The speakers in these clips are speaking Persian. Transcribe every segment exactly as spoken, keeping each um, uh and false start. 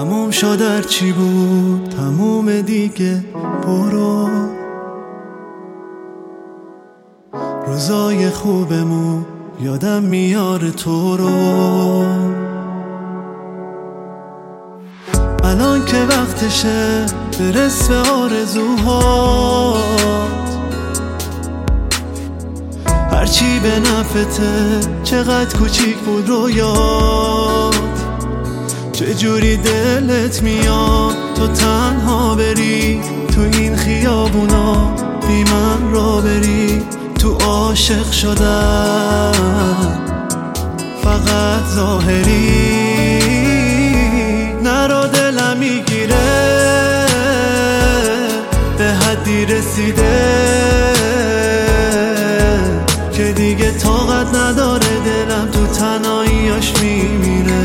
تموم شد هر چی بود، تموم دیگه، برو. روزای خوبمون یادم میاره تو رو. الان که وقتشه برس به آرزوهات، هرچی به نفته، چقدر کوچیک بود رویات. چجوری دلت میاد تو تنها بری تو این خیابونا، بی من را بری. تو عاشق شدن فقط ظاهری، نرو دلم میگیره به حدی رسیده که دیگه طاقت نداره دلم تو تنهاییاش میمیره.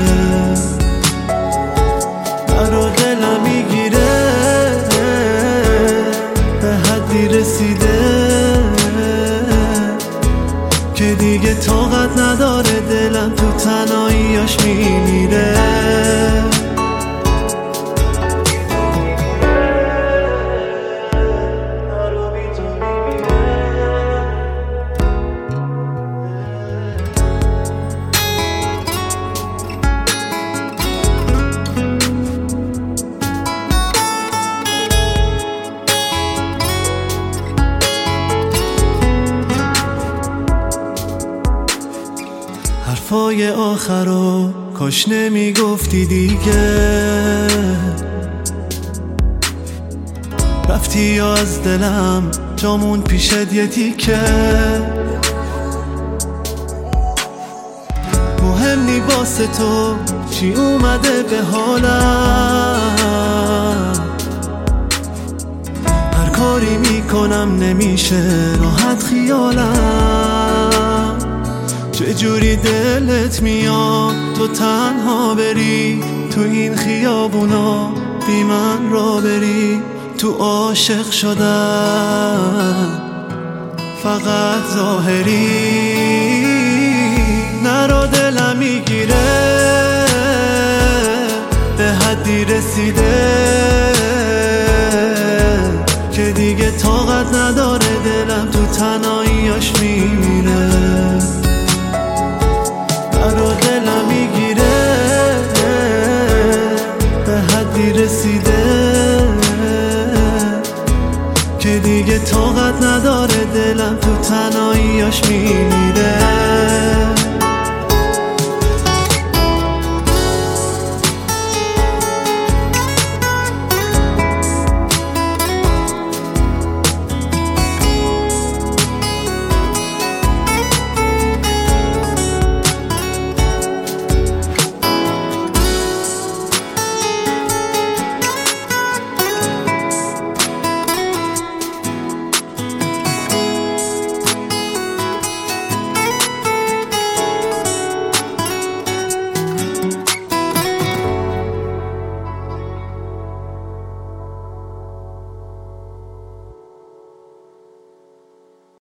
نرو دلم میگیره به حدی رسیده که دیگه طاقت نداره دلم تو تنهاییاش میمیره. حرفای آخرو کاش نمیگفتی دیگه، رفتی یا از دلم جامون پیشت یه تیکه. مهم نی واسه تو چی اومده به حالم، هر کاری میکنم نمیشه راحت خیالم. چجوری دلت میاد تو تنها بری تو این خیابونا، بی من را بری. تو عاشق شدن فقط ظاهری، نرو دلم میگیره به حدی رسیده که دیگه طاقت نداره دلم تو تنهاییاش میمیره. نرو دلم میگیره به حدی رسیده که دیگه طاقت نداره دلم تو تنهاییاش میمیره.